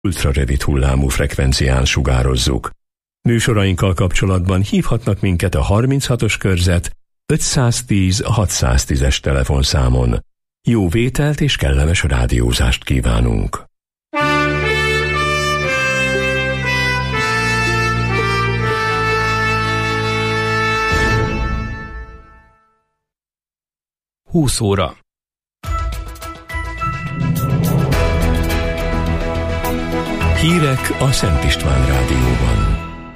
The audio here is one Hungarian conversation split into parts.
ultrarövid hullámú frekvencián sugározzuk. Műsorainkkal kapcsolatban hívhatnak minket a 36-os körzet 510 610-es telefonszámon. Jó vételt és kellemes rádiózást kívánunk! Húsz óra. Hírek a Szent István Rádióban.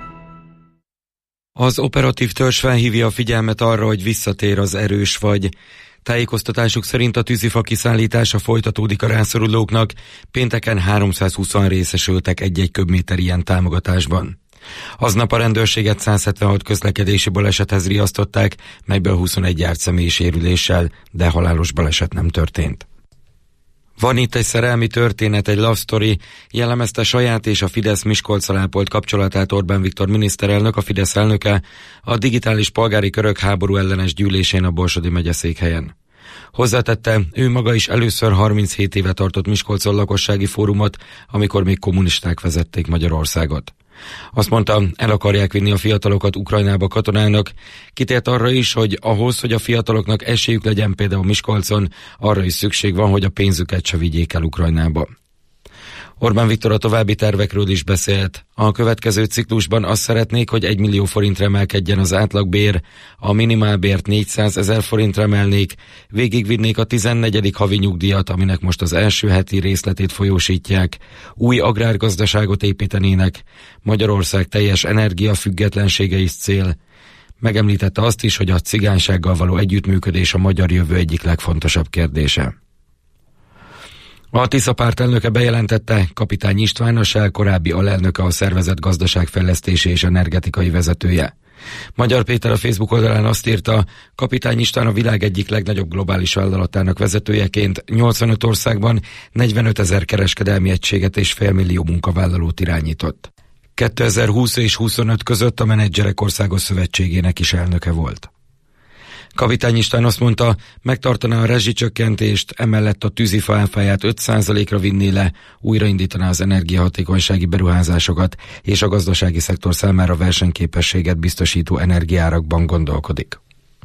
Az operatív törzs felhívja a figyelmet arra, hogy visszatér az erős fagy. Tájékoztatásuk szerint a tűzifa kiszállítása folytatódik a rászorulóknak, pénteken 320-an részesültek egy-egy köbméter ilyen támogatásban. Aznap a rendőrséget 176 közlekedési balesethez riasztották, melyből 21 járt személyi sérüléssel, de halálos baleset nem történt. Van itt egy szerelmi történet, egy love story, jellemezte saját és a Fidesz Miskolccal ápolt kapcsolatát Orbán Viktor miniszterelnök, a Fidesz elnöke a digitális polgári körök háború ellenes gyűlésén a Borsodi megyeszékhelyen. Hozzátette, ő maga is először 37 éve tartott Miskolcon lakossági fórumot, amikor még kommunisták vezették Magyarországot. Azt mondta, el akarják vinni a fiatalokat Ukrajnába katonának, kitért arra is, hogy ahhoz, hogy a fiataloknak esélyük legyen például Miskolcon, arra is szükség van, hogy a pénzüket se vigyék el Ukrajnába. Orbán Viktor a további tervekről is beszélt. A következő ciklusban azt szeretnék, hogy 1 millió forintra emelkedjen az átlagbér, a minimálbért 400 000 forintra emelnék, végigvinnék a 14. havi nyugdíjat, aminek most az első heti részletét folyósítják, új agrárgazdaságot építenének, Magyarország teljes energiafüggetlensége is cél. Megemlítette azt is, hogy a cigánysággal való együttműködés a magyar jövő egyik legfontosabb kérdése. A Tisza párt elnöke bejelentette, Kapitány István, a Shell korábbi alelnöke, a szervezet gazdaságfejlesztési és energetikai vezetője. Magyar Péter a Facebook oldalán azt írta, Kapitány István a világ egyik legnagyobb globális vállalatának vezetőjeként 85 országban 45 000 kereskedelmi egységet és félmillió munkavállalót irányított. 2020 és 25 között a Menedzserek Országos Szövetségének is elnöke volt. Kapitány István azt mondta, megtartaná a rezsicsökkentést, emellett a tűzifa áfáját 5%-ra vinné le, újraindítaná az energiahatékonysági beruházásokat, és a gazdasági szektor számára versenyképességet biztosító energiárakban gondolkodik.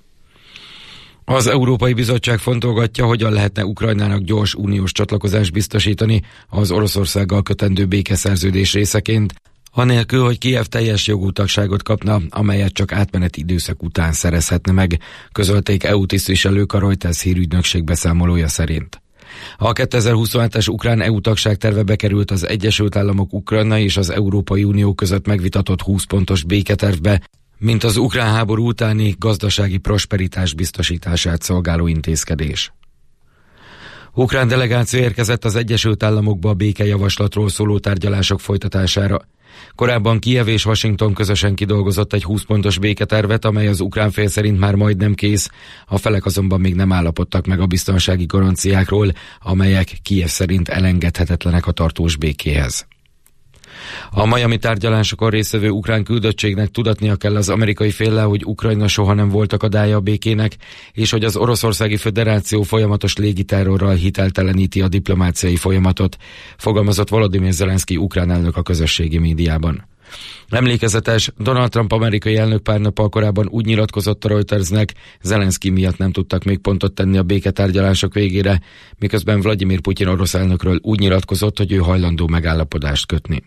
Az Európai Bizottság fontolgatja, hogyan lehetne Ukrajnának gyors uniós csatlakozást biztosítani az Oroszországgal kötendő békeszerződés részeként, anélkül, hogy Kijev teljes jogú tagságot kapna, amelyet csak átmeneti időszak után szerezhetne meg, közölték EU tisztviselők a Reuters hírügynökség beszámolója szerint. A 2027-es ukrán EU tagság terve bekerült az Egyesült Államok, Ukrajna és az Európai Unió között megvitatott 20 pontos béketervbe, mint az ukrán háború utáni gazdasági prosperitás biztosítását szolgáló intézkedés. Ukrán delegáció érkezett az Egyesült Államokba a békejavaslatról szóló tárgyalások folytatására. Korábban Kijev és Washington közösen kidolgozott egy 20 pontos béketervet, amely az ukrán fél szerint már majdnem kész, a felek azonban még nem állapodtak meg a biztonsági garanciákról, amelyek Kijev szerint elengedhetetlenek a tartós békéhez. A miami tárgyalásokon résztvevő ukrán küldöttségnek tudatnia kell az amerikai féllel, hogy Ukrajna soha nem volt akadálya a békének, és hogy az Oroszországi Föderáció folyamatos légiterrorral hitelteleníti a diplomáciai folyamatot, fogalmazott Volodymyr Zelenszky ukrán elnök a közösségi médiában. Emlékezetes, Donald Trump amerikai elnök pár nappal korábban úgy nyilatkozott a Reutersnek, Zelenszky miatt nem tudtak még pontot tenni a béketárgyalások végére, miközben Vladimir Putyin orosz elnökről úgy nyilatkozott, hogy ő hajlandó megállapodást kötni.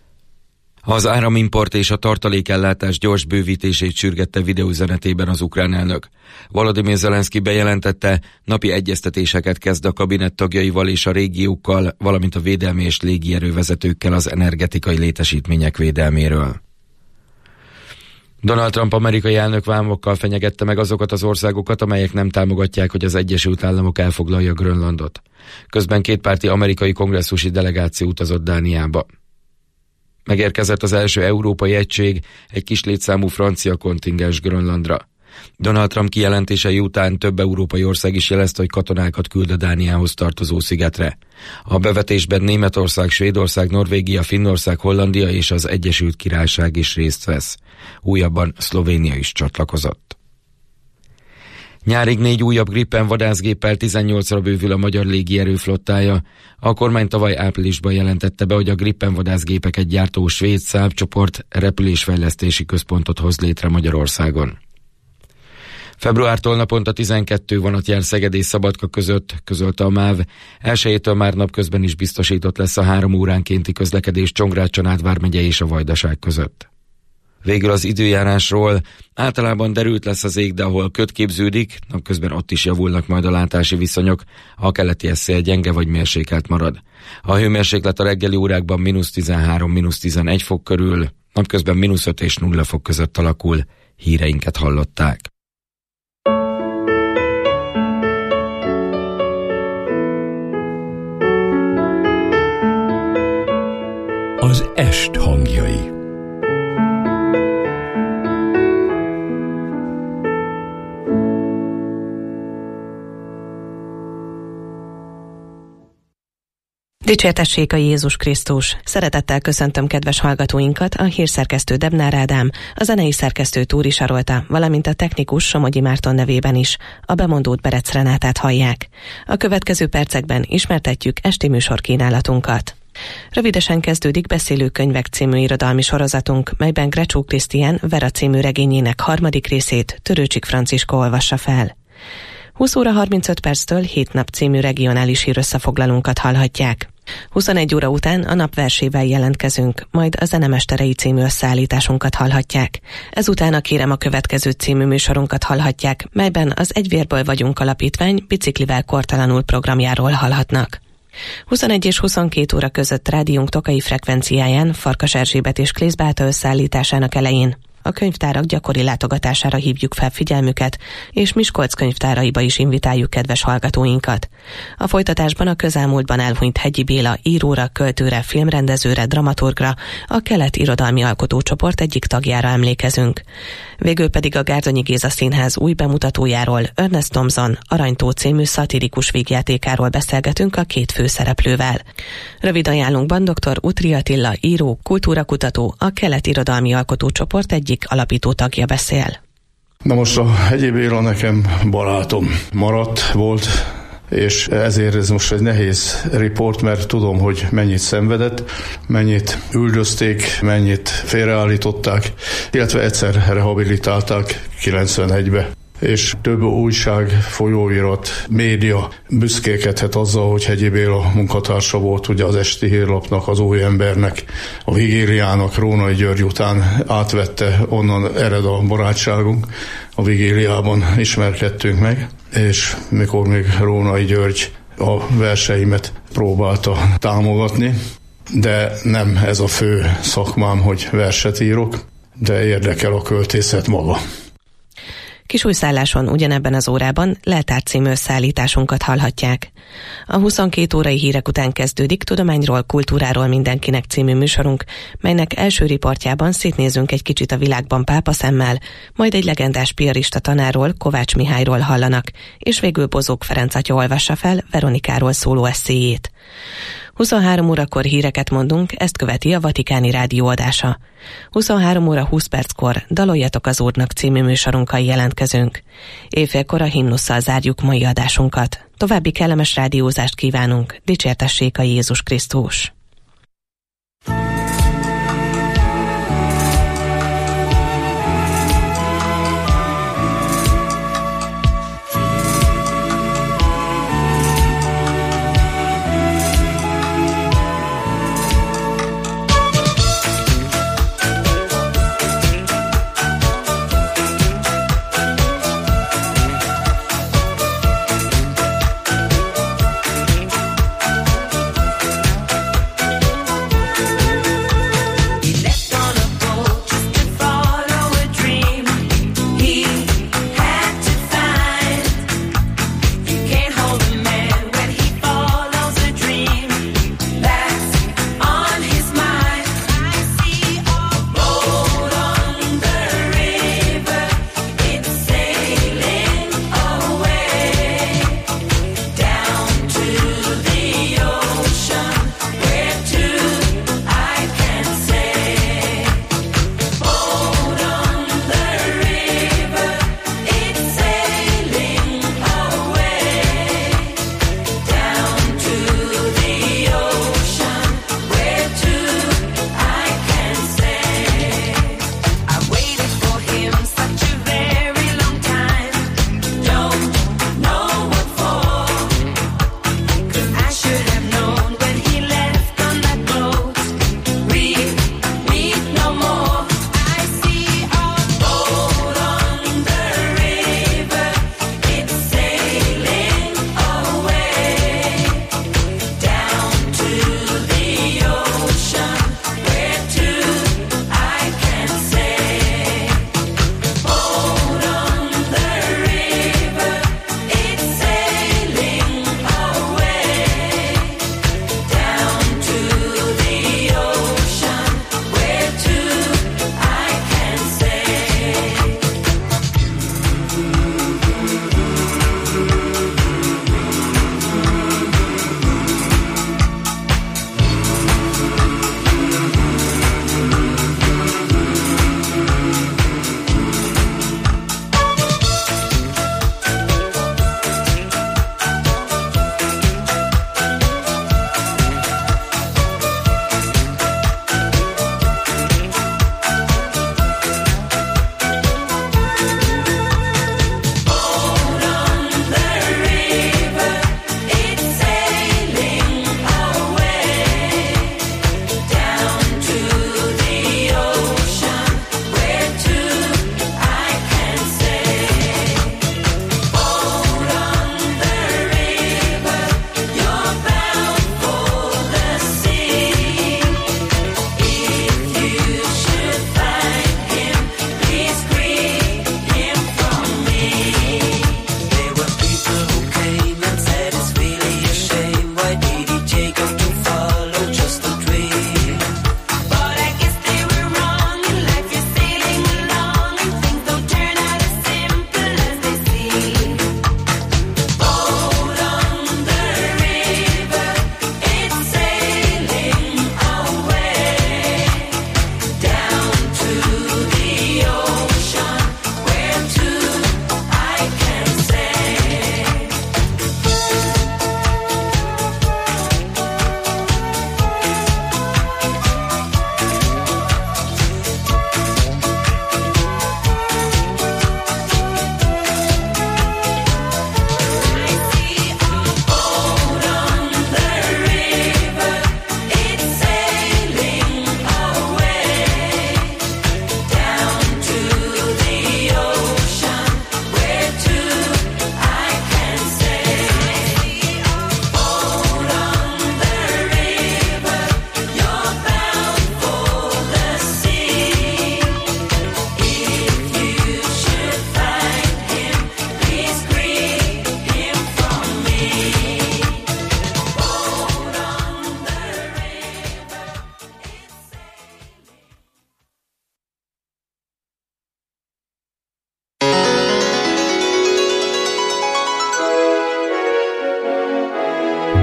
Az áramimport és a tartalékellátás gyors bővítését sürgette videóüzenetében az ukrán elnök. Volodymyr Zelenszky bejelentette, napi egyeztetéseket kezd a kabinet tagjaival és a régiókkal, valamint a védelmi és légierővezetőkkel az energetikai létesítmények védelméről. Donald Trump amerikai elnök vámokkal fenyegette meg azokat az országokat, amelyek nem támogatják, hogy az Egyesült Államok elfoglalja Grönlandot. Közben kétpárti amerikai kongresszusi delegáció utazott Dániába. Megérkezett az első európai egység, egy kis létszámú francia kontingens Grönlandra. Donald Trump kijelentései után több európai ország is jelezte, hogy katonákat küld a Dániához tartozó szigetre. A bevetésben Németország, Svédország, Norvégia, Finnország, Hollandia és az Egyesült Királyság is részt vesz. Újabban Szlovénia is csatlakozott. Nyárig 4 újabb Gripen vadászgéppel 18-ra bővül a magyar légierő flottája. A kormány tavaly áprilisban jelentette be, hogy a Gripen vadászgépeket gyártó svéd Saab csoport repülésfejlesztési központot hoz létre Magyarországon. Februártól naponta 12 vonat jár Szeged és Szabadka között, közölte a MÁV. 1-től már napközben is biztosított lesz a 3 óránkénti közlekedés Csongrád-Csanád vármegye és a Vajdaság között. Végül az időjárásról. Általában derült lesz az ég, de ahol köd képződik, napközben ott is javulnak majd a látási viszonyok, a keleti szél gyenge vagy mérsékelt marad. A hőmérséklet a reggeli órákban -13–11 fok körül, napközben -5 és 0 fok között alakul. Híreinket hallották. Az est hangjai. Dicsértessék a Jézus Krisztus! Szeretettel köszöntöm kedves hallgatóinkat, a hírszerkesztő Debnár Ádám, a zenei szerkesztő Túri Sarolta, valamint a technikus Somogyi Márton nevében is. A bemondót Berec Renátát hallják. A következő percekben ismertetjük esti műsorkínálatunkat. Rövidesen kezdődik Beszélő könyvek című irodalmi sorozatunk, melyben Grecsó Krisztián Vera című regényének 3. részét Törőcsik Franciska olvassa fel. 20 óra 35 perctől 7 nap című regionális hírösszefoglalónkat hallhatják. 21 óra után a nap versével jelentkezünk, majd a Zenemesterei című összeállításunkat hallhatják. Ezután a Kérem a következő című műsorunkat hallhatják, melyben az Egy vérből vagyunk alapítvány biciklivel kortalanul programjáról hallhatnak. 21 és 22 óra között rádiónk tokai frekvenciáján Farkas Erzsébet és Klész Beáta összeállításának elején a könyvtárak gyakori látogatására hívjuk fel figyelmüket, és Miskolc könyvtáraiba is invitáljuk kedves hallgatóinkat. A folytatásban a közelmúltban elhunyt Hegyi Béla íróra, költőre, filmrendezőre, dramaturgra, a Kelet Irodalmi Alkotócsoport egyik tagjára emlékezünk. Végül pedig a Gárdonyi Géza Színház új bemutatójáról, Ernest Thompson Aranytó című szatirikus vígjátékáról beszélgetünk a 2 főszereplővel. Rövid ajánlunkban dr. Utri Attila író, kultúrakutató, a Kelet Irodalmi Alkotócsoport egyik alapító tagja beszél. Na most a Hegyi Béla nekem barátom volt, és ezért ez most egy nehéz riport, mert tudom, hogy mennyit szenvedett, mennyit üldözték, mennyit félreállították, illetve egyszer rehabilitálták 91-be. És több újság, folyóirat, média büszkélkedhet azzal, hogy Hegyi Béla munkatársa volt ugye az Esti Hírlapnak, az Új Embernek, a Vigíliának, Rónai György után átvette, onnan ered a barátságunk, a Vigíliában ismerkedtünk meg, és mikor még Rónai György a verseimet próbálta támogatni, de nem ez a fő szakmám, hogy verset írok, de érdekel a költészet maga. Kisújszálláson ugyanebben az órában Leltár című összeállításunkat hallhatják. A 22 órai hírek után kezdődik Tudományról, kultúráról mindenkinek című műsorunk, melynek első riportjában szétnézünk egy kicsit a világban pápaszemmel, majd egy legendás piarista tanárról, Kovács Mihályról hallanak, és végül Bozók Ferenc atya olvassa fel Veronikáról szóló esszéjét. 23 órakor híreket mondunk, ezt követi a Vatikáni Rádió adása. 23 óra 20 perckor Daloljatok az Úrnak című műsorunkkal jelentkezünk. Éjfélkor a himnusszal zárjuk mai adásunkat. További kellemes rádiózást kívánunk, dicsértessék a Jézus Krisztus!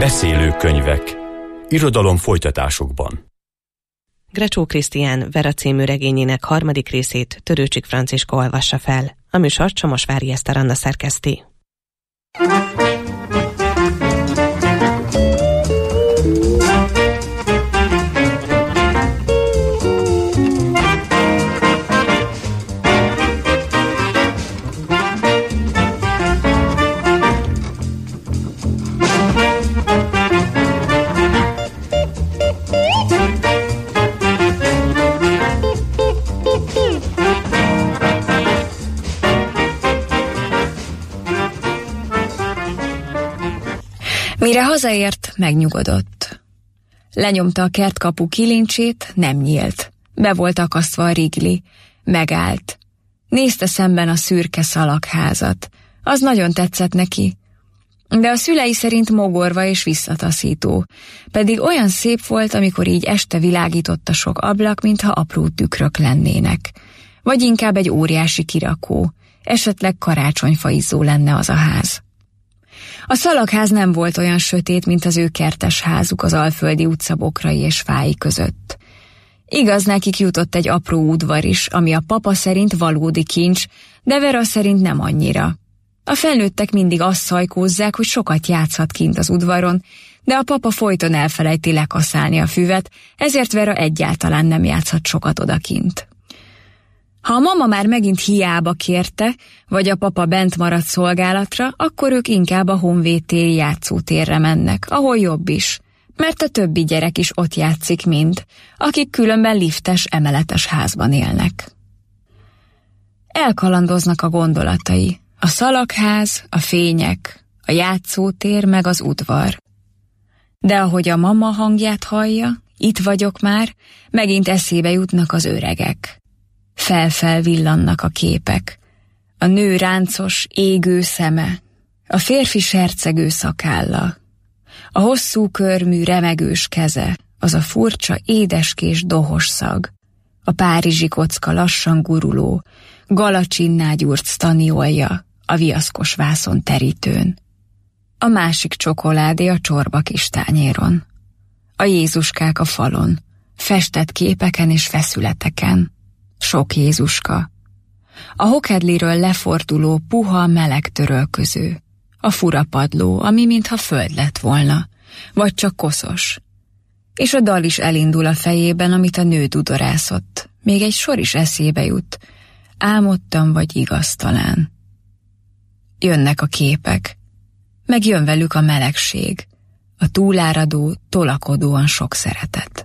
Beszélőkönyvek. Irodalom folytatásokban. Grecsó Krisztián Vera című regényének 3. részét Törőcsik Franciska olvassa fel. A műsort Csomosvári Eszter Anna szerkeszti. Mire hazaért, megnyugodott. Lenyomta a kertkapu kilincsét, nem nyílt. Be volt akasztva a rigli. Megállt. Nézte szemben a szürke szalagházat. Az nagyon tetszett neki. De a szülei szerint mogorva és visszataszító. Pedig olyan szép volt, amikor így este világított a sok ablak, mintha apró tükrök lennének. Vagy inkább egy óriási kirakó. Esetleg karácsonyfaizzó lenne az a ház. A szalagház nem volt olyan sötét, mint az ő kertes házuk az Alföldi utca bokrai és fái között. Igaz, nekik jutott egy apró udvar is, ami a papa szerint valódi kincs, de Vera szerint nem annyira. A felnőttek mindig azt szajkózzák, hogy sokat játszhat kint az udvaron, de a papa folyton elfelejti lekaszálni a füvet, ezért Vera egyáltalán nem játszhat sokat odakint. Ha a mama már megint hiába kérte, vagy a papa bent maradt szolgálatra, akkor ők inkább a honvédtéri játszótérre mennek, ahol jobb is, mert a többi gyerek is ott játszik mind, akik különben liftes, emeletes házban élnek. Elkalandoznak a gondolatai, a szalagház, a fények, a játszótér meg az udvar. De ahogy a mama hangját hallja, itt vagyok már, megint eszébe jutnak az öregek. Fel-fel villannak a képek. A nő ráncos, égő szeme, a férfi sercegő szakálla, a hosszú körmű, remegős keze, az a furcsa, édeskés dohos szag, a párizsi kocka lassan guruló, galacsinná gyúrt sztaniolja a viaszkos vászon terítőn, a másik csokoládé a csorba kis tányéron, a Jézuskák a falon, festett képeken és feszületeken, sok Jézuska, a hokedliről leforduló, puha, meleg törölköző, a fura padló, ami mintha föld lett volna, vagy csak koszos. És a dal is elindul a fejében, amit a nő dudorászott. Még egy sor is eszébe jut. Álmodtam, vagy igaz talán. Jönnek a képek, meg jön velük a melegség, a túláradó, tolakodóan sok szeretet.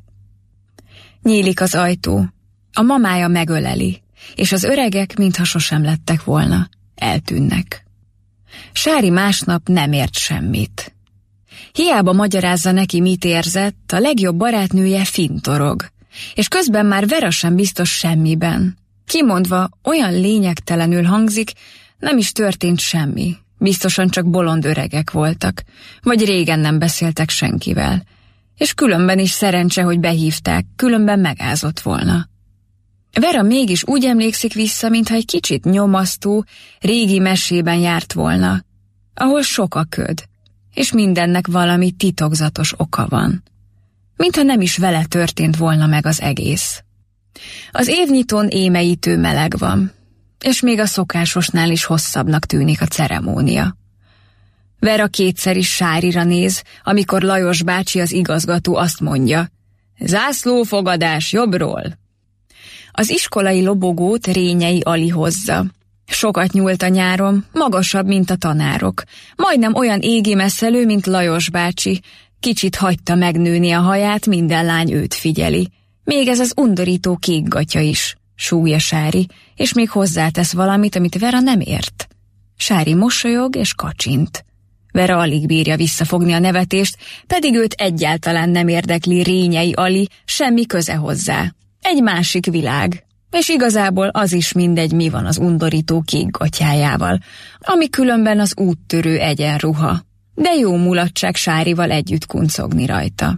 Nyílik az ajtó, a mamája megöleli, és az öregek, mintha sosem lettek volna, eltűnnek. Sári másnap nem ért semmit. Hiába magyarázza neki, mit érzett, a legjobb barátnője fintorog, és közben már Vera sem biztos semmiben. Kimondva olyan lényegtelenül hangzik, nem is történt semmi, biztosan csak bolond öregek voltak, vagy régen nem beszéltek senkivel, és különben is szerencse, hogy behívták, különben megázott volna. Vera mégis úgy emlékszik vissza, mintha egy kicsit nyomasztó, régi mesében járt volna, ahol sok a köd, és mindennek valami titokzatos oka van. Mintha nem is vele történt volna meg az egész. Az évnyitón émeítő meleg van, és még a szokásosnál is hosszabbnak tűnik a ceremónia. Vera kétszer is Sárira néz, amikor Lajos bácsi, az igazgató azt mondja: zászlófogadás jobbról. Az iskolai lobogót Rényei Ali hozza. Sokat nyúlt a nyáron, magasabb, mint a tanárok. Majdnem olyan égi messzelő, mint Lajos bácsi. Kicsit hagyta megnőni a haját, minden lány őt figyeli. Még ez az undorító kék gatya is, súgja Sári, és még hozzátesz valamit, amit Vera nem ért. Sári mosolyog és kacsint. Vera alig bírja visszafogni a nevetést, pedig őt egyáltalán nem érdekli Rényei Ali, semmi köze hozzá. Egy másik világ, és igazából az is mindegy, mi van az undorító kék gatyájával, ami különben az úttörő egyenruha, de jó mulatság Sárival együtt kuncogni rajta.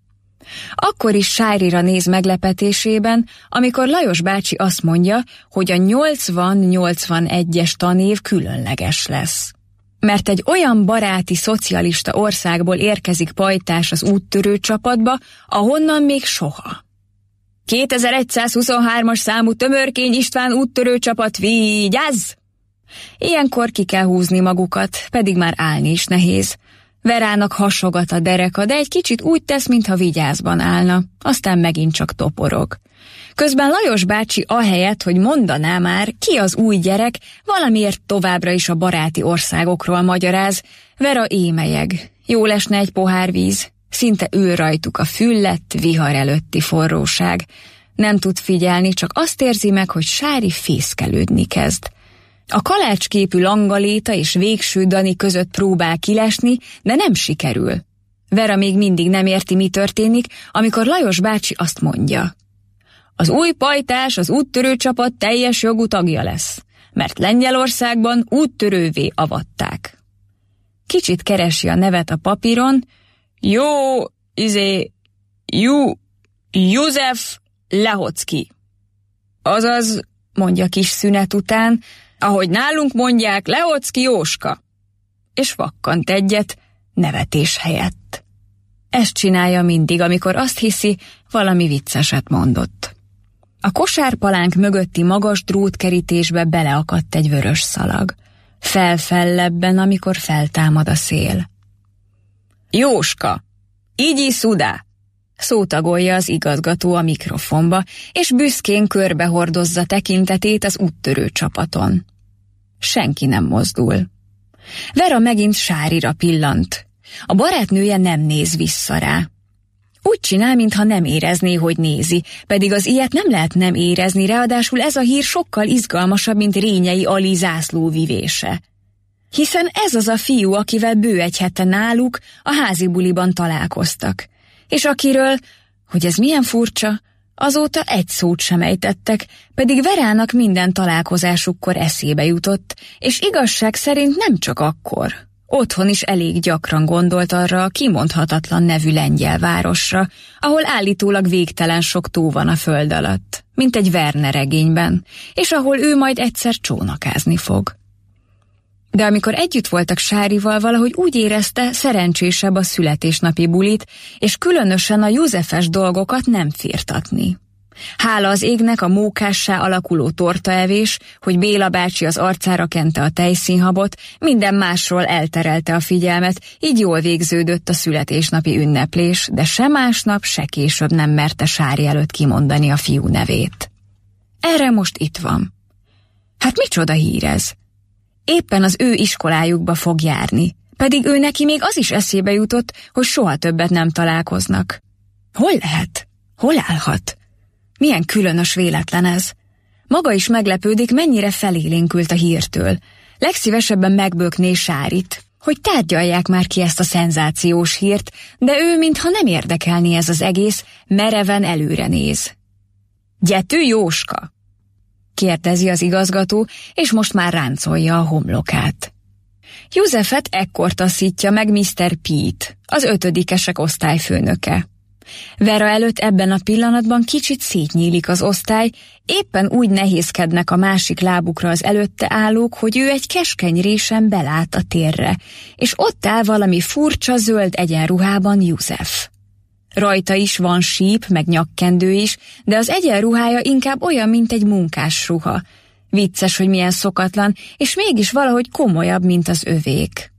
Akkor is Sárira néz meglepetésében, amikor Lajos bácsi azt mondja, hogy a 80-81-es tanév különleges lesz. mert egy olyan baráti szocialista országból érkezik pajtás az úttörő csapatba, ahonnan még soha. 2123-as számú Tömörkény István úttörő csapat, vigyázz! Ilyenkor ki kell húzni magukat, pedig már állni is nehéz. Verának hasogat a dereka, de egy kicsit úgy tesz, mintha vigyázban állna, aztán megint csak toporog. Közben Lajos bácsi ahelyett, hogy mondaná már, ki az új gyerek, valamiért továbbra is a baráti országokról magyaráz. Vera émelyeg. Jól esne egy pohár víz. Szinte ül rajtuk a füllett, vihar előtti forróság. Nem tud figyelni, csak azt érzi meg, hogy Sári fészkelődni kezd. A kalácsképű Langaléta és Végső Dani között próbál kilesni, de nem sikerül. Vera még mindig nem érti, mi történik, amikor Lajos bácsi azt mondja: az új pajtás az úttörő csapat teljes jogú tagja lesz, mert Lengyelországban úttörővé avatták. Kicsit keresi a nevet a papíron. József Lehocki. Azaz, mondja kis szünet után, ahogy nálunk mondják, Lehocki Jóska. És vakkant egyet, nevetés helyett. Ezt csinálja mindig, amikor azt hiszi, valami vicceset mondott. A kosárpalánk mögötti magas drótkerítésbe beleakadt egy vörös szalag. Felfellebben, amikor feltámad a szél. Jóska, így szudá! Szótagolja az igazgató a mikrofonba, és büszkén körbehordozza tekintetét az úttörő csapaton. Senki nem mozdul. Vera megint Sárira pillant. A barátnője nem néz vissza rá. Úgy csinál, mintha nem érezné, hogy nézi, pedig az ilyet nem lehet nem érezni, ráadásul ez a hír sokkal izgalmasabb, mint Rényei Ali zászlóvivése. Hiszen ez az a fiú, akivel bő egy hete náluk a házi buliban találkoztak, és akiről, hogy ez milyen furcsa, azóta egy szót sem ejtettek, pedig Verának minden találkozásukkor eszébe jutott, és igazság szerint nem csak akkor. Otthon is elég gyakran gondolt arra a kimondhatatlan nevű lengyel városra, ahol állítólag végtelen sok tó van a föld alatt, mint egy Verne regényben, és ahol ő majd egyszer csónakázni fog. De amikor együtt voltak Sárival, valahogy úgy érezte, szerencsésebb a születésnapi bulit, és különösen a Józsefes dolgokat nem firtatni. Hála az égnek a mókássá alakuló tortaevés, hogy Béla bácsi az arcára kente a tejszínhabot, minden másról elterelte a figyelmet, így jól végződött a születésnapi ünneplés, de se másnap, se később nem merte Sári előtt kimondani a fiú nevét. Erre most itt van. Hát micsoda hír ez? Éppen az ő iskolájukba fog járni, pedig ő neki még az is eszébe jutott, hogy soha többet nem találkoznak. Hol lehet? Hol állhat? Milyen különös véletlen ez. Maga is meglepődik, mennyire felélénkült a hírtől. Legszívesebben megbökné Sárit, hogy tárgyalják már ki ezt a szenzációs hírt, de ő mintha nem érdekelni ez az egész, mereven előre néz. Gyető Jóska? Kérdezi az igazgató, és most már ráncolja a homlokát. Józsefet ekkor taszítja meg Mr. Pete, az 5-esek osztályfőnöke. Vera előtt ebben a pillanatban kicsit szétnyílik az osztály, éppen úgy nehézkednek a másik lábukra az előtte állók, hogy ő egy keskeny résen belát a térre, és ott áll valami furcsa zöld egyenruhában József. Rajta is van síp, meg nyakkendő is, de az egyenruhája inkább olyan, mint egy munkásruha. Vicces, hogy milyen szokatlan, és mégis valahogy komolyabb, mint az övék.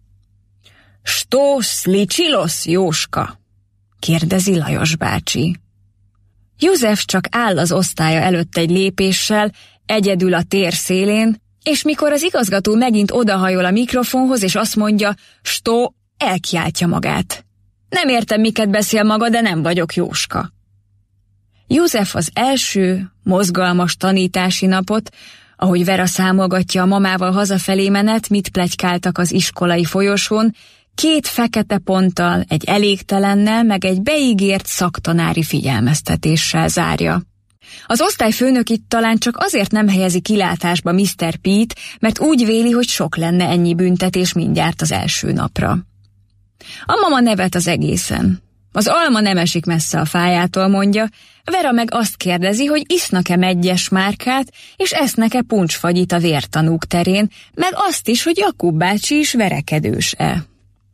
Sto slicsilosz, Jóska? Kérdezi Lajos bácsi. József csak áll az osztálya előtt egy lépéssel, egyedül a tér szélén, és mikor az igazgató megint odahajol a mikrofonhoz, és azt mondja, Sto, elkiáltja magát. Nem értem, miket beszél maga, de nem vagyok Jóska. József az első, mozgalmas tanítási napot, ahogy Vera számolgatja a mamával hazafelé menet, mit pletykáltak az iskolai folyosón, 2 fekete ponttal, egy elégtelennel, meg egy beígért szaktanári figyelmeztetéssel zárja. Az osztályfőnök itt talán csak azért nem helyezi kilátásba Mr. Pete, mert úgy véli, hogy sok lenne ennyi büntetés mindjárt az első napra. A mama nevet az egészen. Az alma nem esik messze a fájától, mondja, Vera meg azt kérdezi, hogy isznak-e meggyes márkát, és esznek-e puncsfagyit a vértanúk terén, meg azt is, hogy Jakub bácsi is verekedős-e.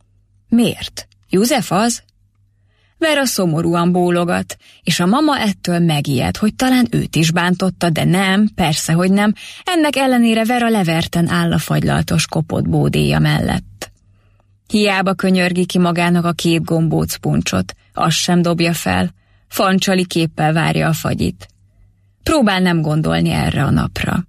Miért? József az? Vera szomorúan bólogat, és a mama ettől megijed, hogy talán őt is bántotta, de nem, persze, hogy nem, ennek ellenére Vera leverten áll a fagylaltos kopott bódéja mellett. Hiába könyörgi ki magának a 2 gombóc puncsot, azt sem dobja fel, fancsali képpel várja a fagyit. Próbál nem gondolni erre a napra.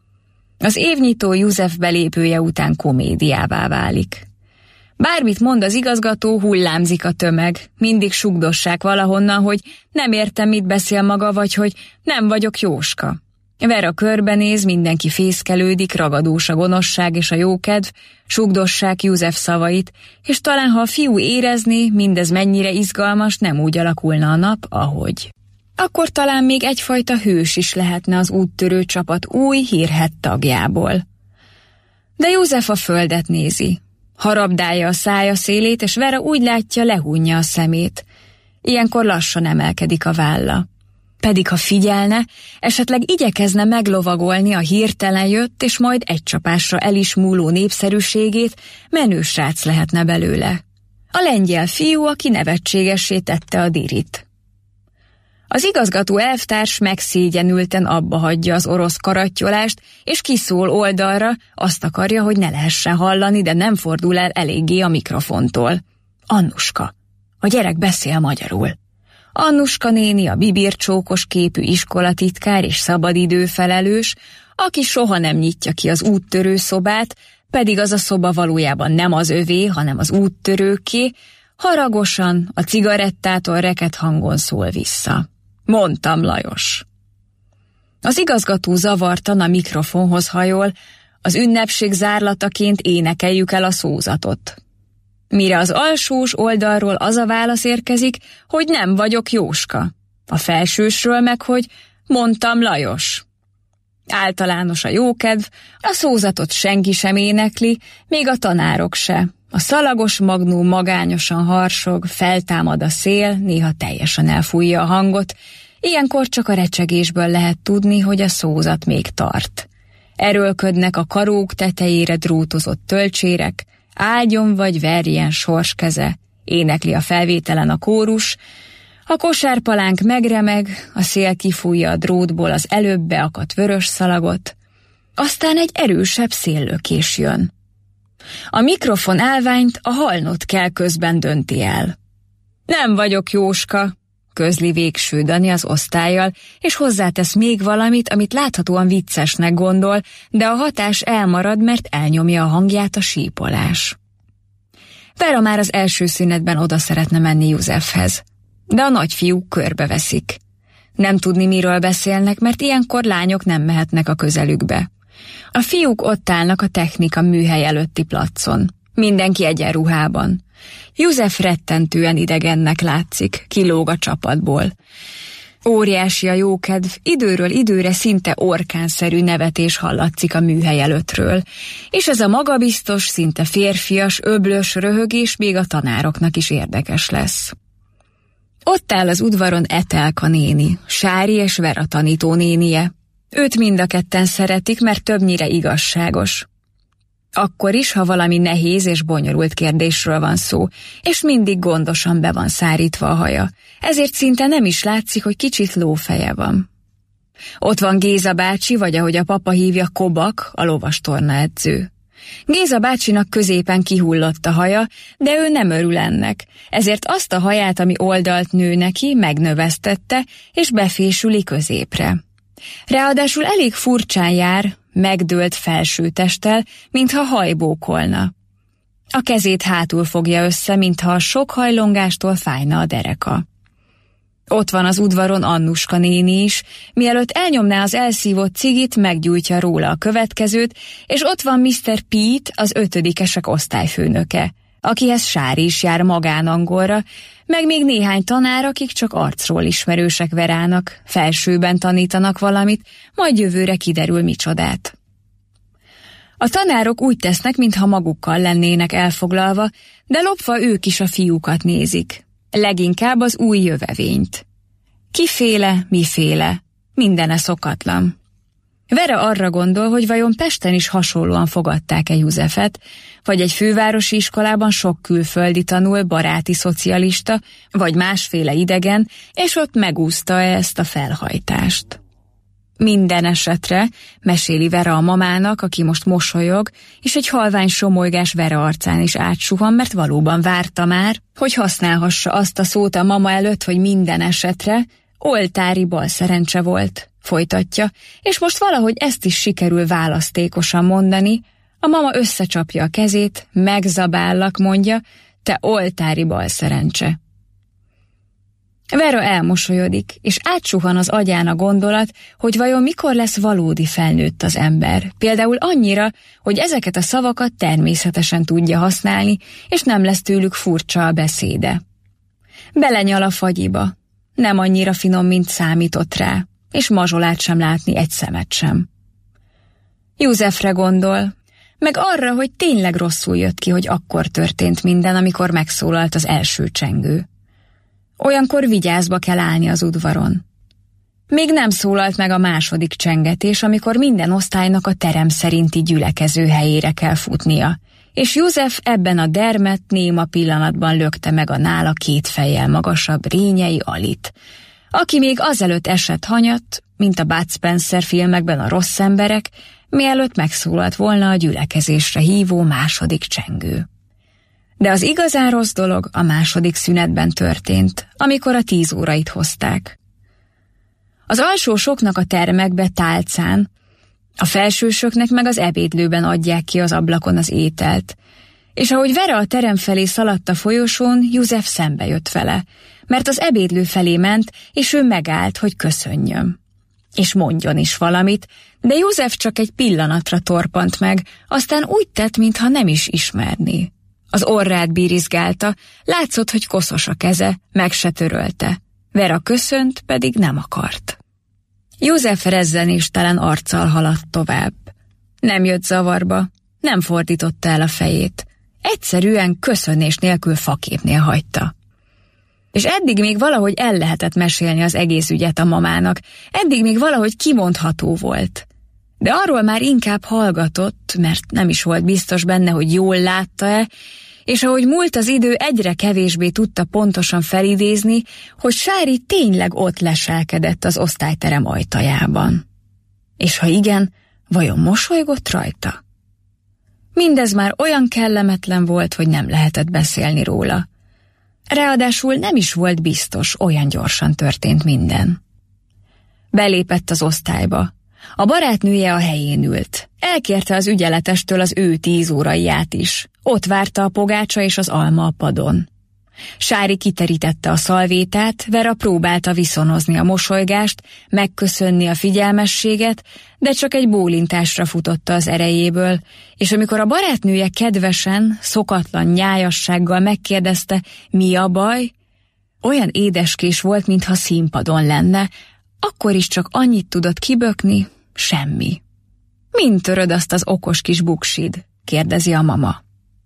Az évnyitó József belépője után komédiává válik. Bármit mond az igazgató, hullámzik a tömeg, mindig sugdossák valahonnan, hogy nem értem, mit beszél maga, vagy hogy nem vagyok Jóska. Vera körbenéz, mindenki fészkelődik, ragadós a gonoszság és a jókedv, sugdossák József szavait, és talán ha a fiú érezné, mindez mennyire izgalmas, nem úgy alakulna a nap, ahogy. Akkor talán még egyfajta hős is lehetne az úttörő csapat új, hírhett tagjából. De József a földet nézi. Harabdálja a szája szélét, és Vera úgy látja, lehúnyja a szemét. Ilyenkor lassan emelkedik a válla. Pedig ha figyelne, esetleg igyekezne meglovagolni a hirtelen jött, és majd egy csapásra el is múló népszerűségét, menő srác lehetne belőle. A lengyel fiú, aki nevetségessé tette a dirit. Az igazgató elvtárs megszégyenülten abba hagyja az orosz karatyolást, és kiszól oldalra, azt akarja, hogy ne lehessen hallani, de nem fordul el eléggé a mikrofontól. Annuska. A gyerek beszél magyarul. Annuska néni a bibircsókos képű iskolatitkár és szabadidőfelelős, aki soha nem nyitja ki az úttörő szobát, pedig az a szoba valójában nem az övé, hanem az úttörőké, haragosan, a cigarettától reket hangon szól vissza. Mondtam, Lajos. Az igazgató zavartan a mikrofonhoz hajol, az ünnepség zárlataként énekeljük el a szózatot. Mire az alsós oldalról az a válasz érkezik, hogy nem vagyok Jóska. A felsősről meg, hogy mondtam, Lajos. Általános a jókedv, a szózatot senki sem énekli, még a tanárok se. A szalagos magnum magányosan harsog, feltámad a szél, néha teljesen elfújja a hangot, ilyenkor csak a recsegésből lehet tudni, hogy a szózat még tart. Erőlködnek a karók tetejére drótozott tölcsérek, áldjon vagy verjen sorskeze, énekli a felvételen a kórus, a kosárpalánk megremeg, a szél kifújja a drótból az előbb beakadt vörös szalagot, aztán egy erősebb széllökés jön. A mikrofon állványt a halnot kell közben dönti el. Nem vagyok Jóska, közli végső Dani az osztállyal, és hozzátesz még valamit, amit láthatóan viccesnek gondol, de a hatás elmarad, mert elnyomja a hangját a sípolás. Vera már az első szünetben oda szeretne menni Józsefhez, de a nagyfiúk körbeveszik. Nem tudni, miről beszélnek, mert ilyenkor lányok nem mehetnek a közelükbe. A fiúk ott állnak a technika műhely előtti placon. Mindenki egyenruhában. József rettentően idegennek látszik, kilóg a csapatból. Óriási a jókedv, időről időre szinte orkánszerű nevetés hallatszik a műhely előttről, és ez a magabiztos, szinte férfias, öblös röhögés még a tanároknak is érdekes lesz. Ott áll az udvaron Etelka néni, Sári és Vera tanító nénie. Őt mind a ketten szeretik, mert többnyire igazságos. Akkor is, ha valami nehéz és bonyolult kérdésről van szó, és mindig gondosan be van szárítva a haja, ezért szinte nem is látszik, hogy kicsit lófeje van. Ott van Géza bácsi, vagy ahogy a papa hívja, Kobak, a lovastornaedző. Géza bácsinak középen kihullott a haja, de ő nem örül ennek, ezért azt a haját, ami oldalt nő neki, megnövesztette, és befésüli középre. Ráadásul elég furcsán jár, megdőlt felsőtesttel, mintha hajbókolna. A kezét hátul fogja össze, mintha a sok hajlongástól fájna a dereka. Ott van az udvaron Annuska néni is, mielőtt elnyomná az elszívott cigit, meggyújtja róla a következőt, és ott van Mr. Pete, az 5-esek osztályfőnöke, akihez Sári is jár magánangolra, meg még néhány tanár, akik csak arcról ismerősek Verának, felsőben tanítanak valamit, majd jövőre kiderül micsodát. A tanárok úgy tesznek, mintha magukkal lennének elfoglalva, de lopva ők is a fiúkat nézik. leginkább az új jövevényt. Kiféle, miféle, mindene szokatlan. Vera arra gondol, hogy vajon Pesten is hasonlóan fogadták-e Józsefet, vagy egy fővárosi iskolában sok külföldi tanul, baráti szocialista, vagy másféle idegen, és ott megúszta-e ezt a felhajtást. Minden esetre, meséli Vera a mamának, aki most mosolyog, és egy halvány somolygás Vera arcán is átsuhan, mert valóban várta már, hogy használhassa azt a szót a mama előtt, hogy minden esetre, oltári balszerencse volt, folytatja, és most valahogy ezt is sikerül választékosan mondani, a mama összecsapja a kezét, megzabállak, mondja, te oltári balszerencse. Vera elmosolyodik, és átsuhan az agyán a gondolat, hogy vajon mikor lesz valódi felnőtt az ember, például annyira, hogy ezeket a szavakat természetesen tudja használni, és nem lesz tőlük furcsa a beszéde. Belenyal a fagyiba, nem annyira finom, mint számított rá, és mazsolát sem látni egy szemet sem. Józsefre gondol, meg arra, hogy tényleg rosszul jött ki, hogy akkor történt minden, amikor megszólalt az első csengő. Olyankor vigyázba kell állni az udvaron. Még nem szólalt meg a második csengetés, amikor minden osztálynak a terem szerinti gyülekező helyére kell futnia, és József ebben a dermet néma pillanatban lökte meg a nála 2 fejjel magasabb Rényei Alit, aki még azelőtt esett hanyat, mint a Bud Spencer filmekben a rossz emberek, mielőtt megszólalt volna a gyülekezésre hívó második csengő. De az igazán rossz dolog a második szünetben történt, amikor a 10 órait hozták. Az alsósoknak a termekbe tálcán, a felsősöknek meg az ebédlőben adják ki az ablakon az ételt, és ahogy Vera a terem felé szaladt a folyosón, József szembe jött vele, mert az ebédlő felé ment, és ő megállt, hogy köszönjön. És mondjon is valamit, de József csak egy pillanatra torpant meg, aztán úgy tett, mintha nem is ismerné. Az orrát bírizgálta, látszott, hogy koszos a keze, meg se törölte. Vera köszönt, pedig nem akart. József rezzenéstelen arccal haladt tovább. Nem jött zavarba, nem fordította el a fejét. Egyszerűen köszönés nélkül faképnél hagyta. És eddig még valahogy el lehetett mesélni az egész ügyet a mamának, eddig még valahogy kimondható volt. De arról már inkább hallgatott, mert nem is volt biztos benne, hogy jól látta-e, és ahogy múlt az idő, egyre kevésbé tudta pontosan felidézni, hogy Sári tényleg ott leselkedett az osztályterem ajtajában. És ha igen, vajon mosolygott rajta? Mindez már olyan kellemetlen volt, hogy nem lehetett beszélni róla. Ráadásul nem is volt biztos, olyan gyorsan történt minden. Belépett az osztályba. A barátnője a helyén ült. Elkérte az ügyeletestől az ő 10 óraiját is. Ott várta a pogácsa és az alma a padon. Sári kiterítette a szalvétát, Vera próbálta viszonozni a mosolygást, megköszönni a figyelmességet, de csak egy bólintásra futotta az erejéből, és amikor a barátnője kedvesen, szokatlan nyájassággal megkérdezte, mi a baj, olyan édeskés volt, mintha színpadon lenne, akkor is csak annyit tudott kibökni, semmi. Mind töröd azt az okos kis buksid? Kérdezi a mama.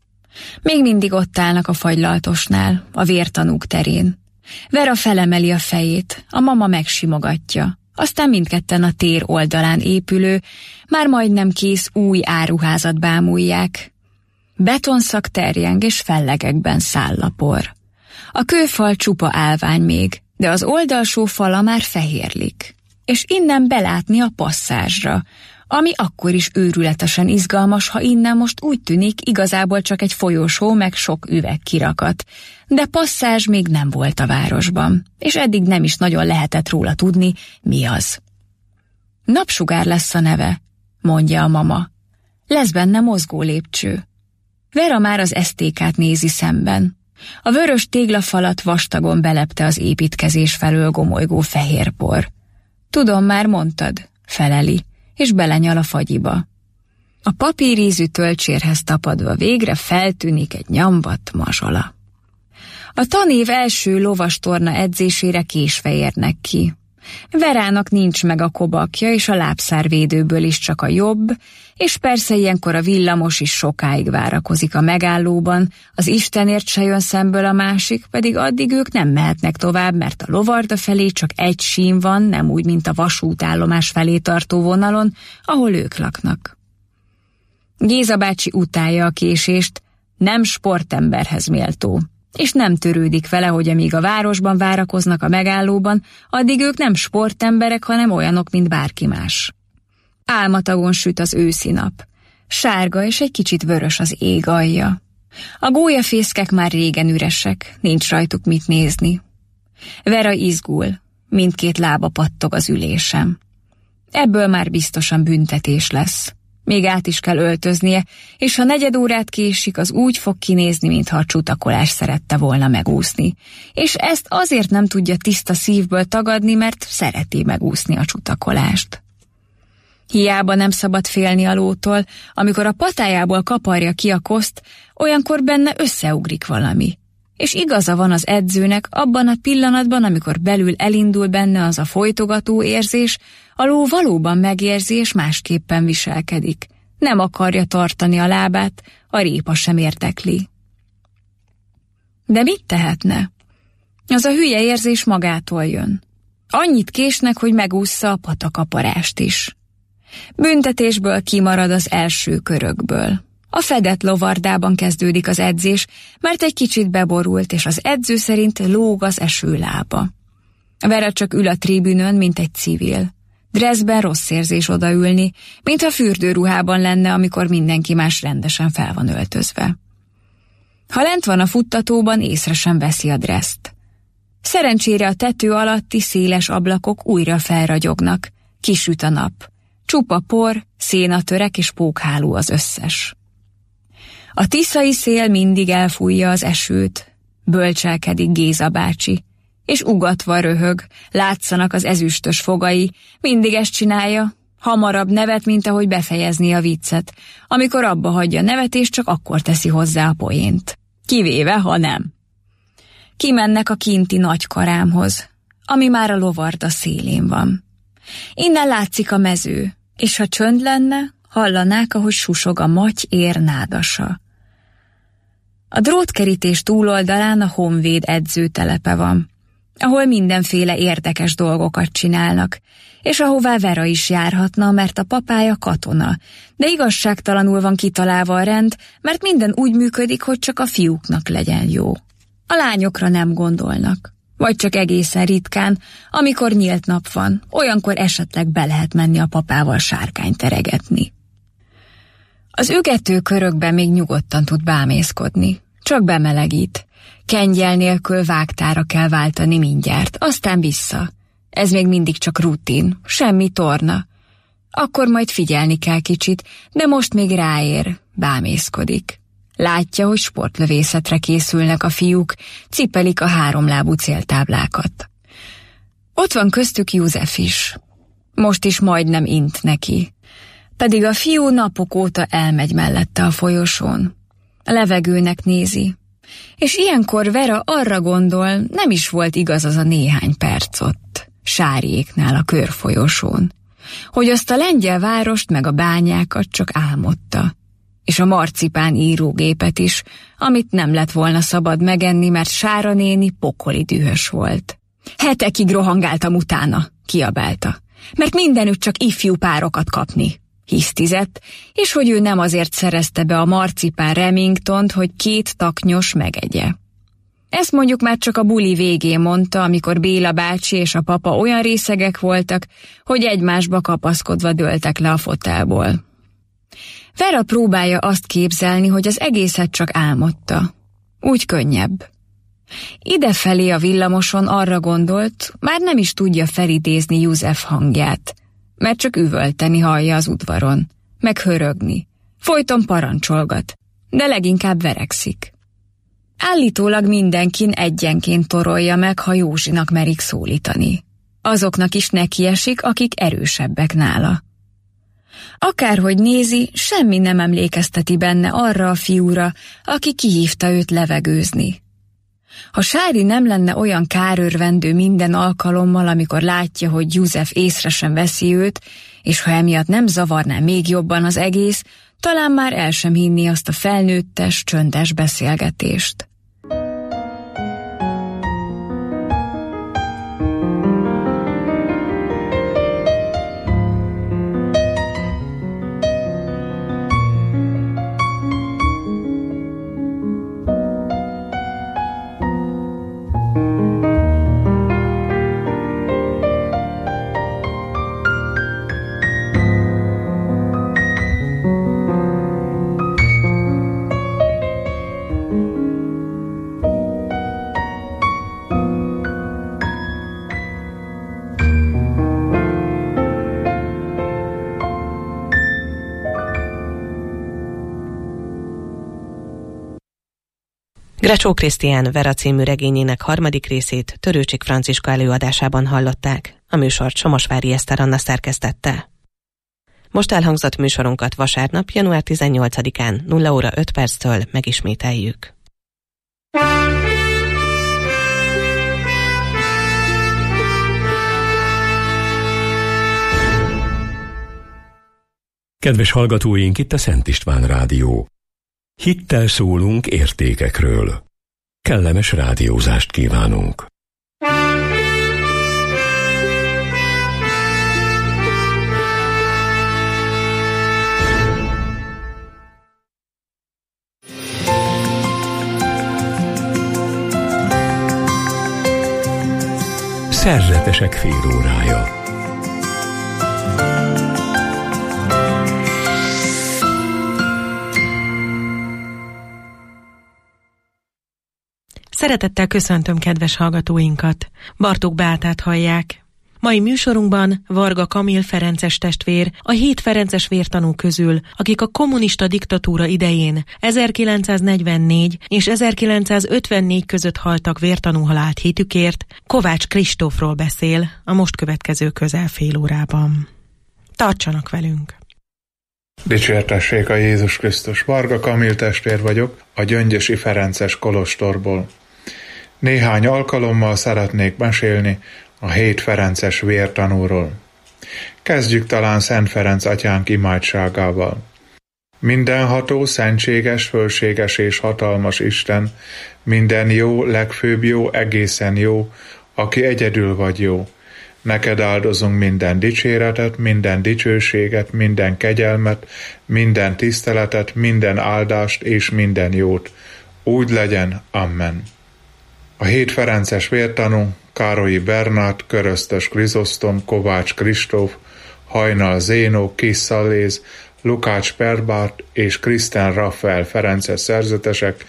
Még mindig ott állnak a fagylaltosnál, a vértanúk terén. Vera felemeli a fejét, a mama megsimogatja. Aztán mindketten a tér oldalán épülő, már majdnem kész új áruházat bámulják. Betonszak terjeng és fellegekben száll a por. A kőfal csupa állvány még, de az oldalsó fala már fehérlik. És innen belátni a passzázsra, ami akkor is őrületesen izgalmas, ha innen most úgy tűnik, igazából csak egy folyosó meg sok üvegkirakat. De passzázs még nem volt a városban, és eddig nem is nagyon lehetett róla tudni, mi az. Napsugár lesz a neve, mondja a mama. Lesz benne mozgó lépcső. Vera már az STK-t nézi szemben. A vörös téglafalat vastagon belepte az építkezés felől gomolygó fehérpor. Tudom, már mondtad, feleli, és belenyal a fagyiba. A papírízű tölcsérhez tapadva végre feltűnik egy nyamvat mazsola. A tanév első lovastorna edzésére késve érnek ki. Verának nincs meg a kobakja, és a lábszárvédőből is csak a jobb, és persze ilyenkor a villamos is sokáig várakozik a megállóban, az Istenért se jön szemből a másik, pedig addig ők nem mehetnek tovább, mert a Lovarda felé csak egy sím van, nem úgy, mint a vasútállomás felé tartó vonalon, ahol ők laknak. Géza bácsi utálja a késést, nem sportemberhez méltó, és nem törődik vele, hogy amíg a városban várakoznak a megállóban, addig ők nem sportemberek, hanem olyanok, mint bárki más. Álmatagon süt az őszi nap. Sárga és egy kicsit vörös az ég alja. A gólyafészkek már régen üresek, nincs rajtuk mit nézni. Vera izgul, mindkét lába pattog az ülésem. Ebből már biztosan büntetés lesz. Még át is kell öltöznie, és ha 4 órát késik, az úgy fog kinézni, mintha a csutakolást szerette volna megúszni. És ezt azért nem tudja tiszta szívből tagadni, mert szereti megúszni a csutakolást. Hiába nem szabad félni a lótól, amikor a patájából kaparja ki a koszt, olyankor benne összeugrik valami. És igaza van az edzőnek, abban a pillanatban, amikor belül elindul benne az a folytogató érzés, a ló valóban megérzi és másképpen viselkedik. Nem akarja tartani a lábát, a répa sem érdekli. De mit tehetne? Az a hülye érzés magától jön. Annyit késnek, hogy megússza a patakaparást is. Büntetésből kimarad az első körökből. A fedett lovardában kezdődik az edzés, mert egy kicsit beborult, és az edző szerint lóg az esőlába. Vera csak ül a tribünön, mint egy civil. Dresszben rossz érzés odaülni, mintha fürdőruhában lenne, amikor mindenki más rendesen fel van öltözve. Ha lent van a futtatóban, észre sem veszi a dresszt. Szerencsére a tető alatti széles ablakok újra felragyognak, kisüt a nap. Csupa por, szénatörek és pókháló az összes. A tiszai szél mindig elfújja az esőt, bölcselkedik Géza bácsi, és ugatva röhög, látszanak az ezüstös fogai, mindig ezt csinálja, hamarabb nevet, mint ahogy befejezni a viccet, amikor abba hagyja nevetést, csak akkor teszi hozzá a poént. Kivéve, ha nem. Kimennek a kinti nagy karámhoz, ami már a Lovarda szélén van. Innen látszik a mező, és ha csönd lenne, hallanák, ahogy susog a maty ér nádasa. A drótkerítés túloldalán a honvéd edzőtelepe van, ahol mindenféle érdekes dolgokat csinálnak, és ahová Vera is járhatna, mert a papája katona, de igazságtalanul van kitalálva a rend, mert minden úgy működik, hogy csak a fiúknak legyen jó. A lányokra nem gondolnak. Vagy csak egészen ritkán, amikor nyílt nap van, olyankor esetleg be lehet menni a papával sárkányt teregetni. Az ügető körökben még nyugodtan tud bámészkodni, csak bemelegít. Kengyel nélkül vágtára kell váltani mindjárt, aztán vissza. Ez még mindig csak rutin, semmi torna. Akkor majd figyelni kell kicsit, de most még ráér, bámészkodik. Látja, hogy sportlövészetre készülnek a fiúk, cipelik a 3 lábú céltáblákat. Ott van köztük József is. Most is majdnem int neki. Pedig a fiú napok óta elmegy mellette a folyosón. A levegőnek nézi. És ilyenkor Vera arra gondol, nem is volt igaz az a néhány perc ott, Sáriéknál a körfolyosón, hogy azt a lengyel várost meg a bányákat csak álmodta. És a marcipán írógépet is, amit nem lett volna szabad megenni, mert Sára néni pokoli dühös volt. Hetekig rohangáltam utána, kiabálta, mert mindenütt csak ifjú párokat kapni, hisztizett, és hogy ő nem azért szerezte be a marcipán Remingtont, hogy 2 taknyos megegye. Ezt mondjuk már csak a buli végén mondta, amikor Béla bácsi és a papa olyan részegek voltak, hogy egymásba kapaszkodva dőltek le a fotelból. Vera próbálja azt képzelni, hogy az egészet csak álmodta. Úgy könnyebb. Idefelé a villamoson arra gondolt, már nem is tudja felidézni József hangját, mert csak üvölteni hallja az udvaron, meg hörögni. Folyton parancsolgat, de leginkább verekszik. Állítólag mindenkin egyenként torolja meg, ha Józsinak merik szólítani. Azoknak is nekiesik, akik erősebbek nála. Akárhogy nézi, semmi nem emlékezteti benne arra a fiúra, aki kihívta őt levegőzni. Ha Sári nem lenne olyan kárörvendő minden alkalommal, amikor látja, hogy József észre sem veszi őt, és ha emiatt nem zavarná még jobban az egész, talán már el sem hinni azt a felnőttes, csöndes beszélgetést. Grecsó Krisztián Vera című regényének harmadik részét Törőcsik Franciska előadásában hallották. A műsort Somosvári Eszter Anna szerkesztette. Most elhangzott műsorunkat vasárnap, január 18-án 0 óra 5 perctől megismételjük. Kedves hallgatóink, itt a Szent István Rádió. Hittel szólunk értékekről. Kellemes rádiózást kívánunk. Szerzetesek félórája. Szeretettel köszöntöm kedves hallgatóinkat. Bartók Beátát hallják. Mai műsorunkban Varga Kamil ferences testvér, a 7 ferences vértanú közül, akik a kommunista diktatúra idején 1944 és 1954 között haltak vértanúhalált hitükért, Kovács Kristófról beszél a most következő közel fél órában. Tartsanak velünk! Dicsértessék a Jézus Krisztus! Varga Kamil testvér vagyok, a Gyöngyösi Ferences kolostorból. Néhány alkalommal szeretnék mesélni a 7 ferences vértanúról. Kezdjük talán Szent Ferenc atyánk imádságával. Mindenható, szentséges, fölséges és hatalmas Isten, minden jó, legfőbb jó, egészen jó, aki egyedül vagy jó. Neked áldozunk minden dicséretet, minden dicsőséget, minden kegyelmet, minden tiszteletet, minden áldást és minden jót. Úgy legyen, amen. A 7 ferences vértanú, Károlyi Bernát, Köröztös Krizosztom, Kovács Kristóf, Hajnal Zénó, Kis Szalléz, Lukács Perbárt és Krisztán Raffael ferences szerzetesek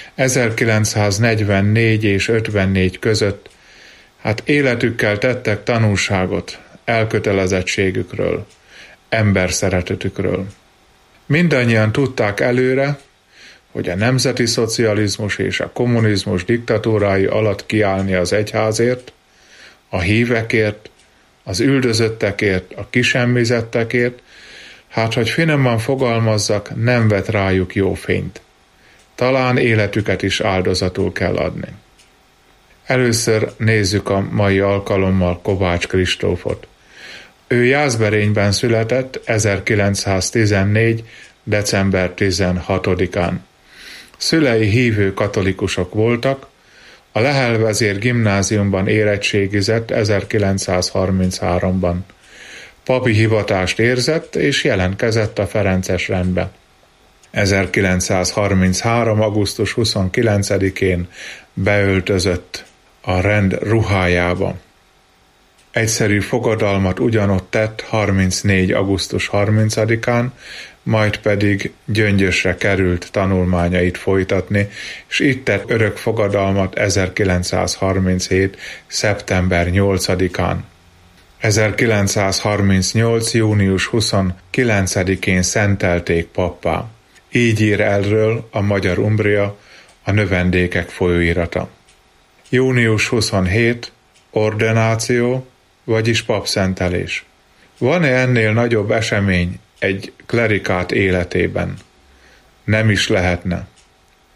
1944 és 54 között életükkel tettek tanúságot elkötelezettségükről, emberszeretetükről. Mindannyian tudták előre, hogy a nemzeti szocializmus és a kommunizmus diktatúrái alatt kiállni az egyházért, a hívekért, az üldözöttekért, a kisemmizettekért, hogy finoman fogalmazzak, nem vet rájuk jó fényt. Talán életüket is áldozatul kell adni. Először nézzük a mai alkalommal Kovács Kristófot. Ő Jászberényben született 1914. december 16-án. Szülei hívő katolikusok voltak, a Lehel vezér gimnáziumban érettségizett 1933-ban. Papi hivatást érzett és jelentkezett a ferences rendbe. 1933. augusztus 29-én beöltözött a rend ruhájába. Egyszerű fogadalmat ugyanott tett 34. augusztus 30-án, majd pedig Gyöngyösre került tanulmányait folytatni, és itt tett örök fogadalmat 1937. szeptember 8-án. 1938. június 29-én szentelték pappá. Így ír erről a Magyar Umbria, a Növendékek folyóirata. Június 27. ordináció, vagyis papszentelés. Van-e ennél nagyobb esemény egy klerikát életében? Nem is lehetne.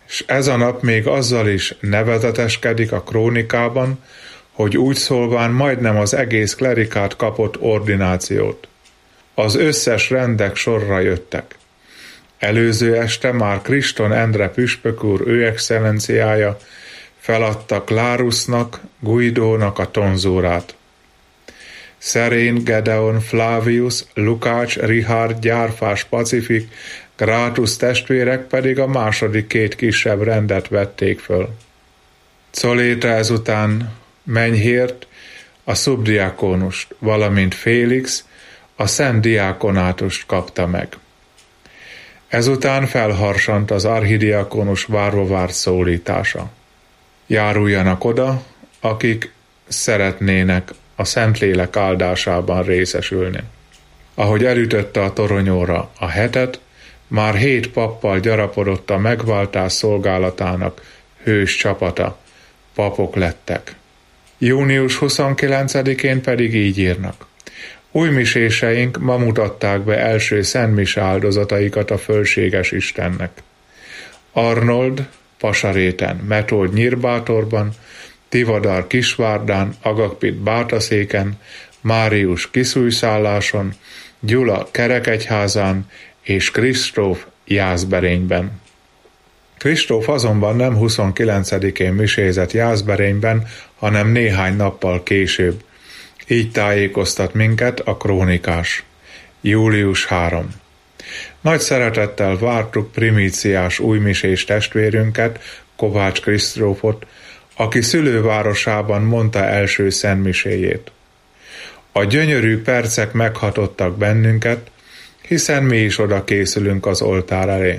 és ez a nap még azzal is nevezeteskedik a krónikában, hogy úgy szólván majdnem az egész klerikát kapott ordinációt. Az összes rendek sorra jöttek. Előző este már Kriston Endre püspök úr, ő excellenciája feladta Klárusnak, Guidónak a tonzúrát. Szerén, Gedeon, Flavius, Lukács, Richard, Gyárfás, Pacifik, Gratus testvérek pedig a második két kisebb rendet vették föl. Coléta ezután Menyhért, a szubdiákonust, valamint Félix a szent diákonátust kapta meg. Ezután felharsant az archidiakonus várva várt szólítása. Járuljanak oda, akik szeretnének a Szentlélek áldásában részesülni. Ahogy elütötte a toronyóra a hetet, már 7 pappal gyarapodott a megváltás szolgálatának hős csapata. Papok lettek. Június 29-én pedig így írnak. Újmiséseink ma mutatták be első szentmise áldozataikat a fölséges Istennek. Arnold Pasaréten, Metold Nyírbátorban, Tivadar Kisvárdán, Agapit Bátaszéken, Márius Kiszújszálláson, Gyula Kerekegyházán és Kristóf Jászberényben. Kristóf azonban nem 29-én misézett Jászberényben, hanem néhány nappal később. Így tájékoztat minket a krónikás. Július 3. Nagy szeretettel vártuk primíciás újmisés testvérünket, Kovács Kristófot, aki szülővárosában mondta első szentmiséjét. A gyönyörű percek meghatottak bennünket, hiszen mi is oda készülünk az oltár elé.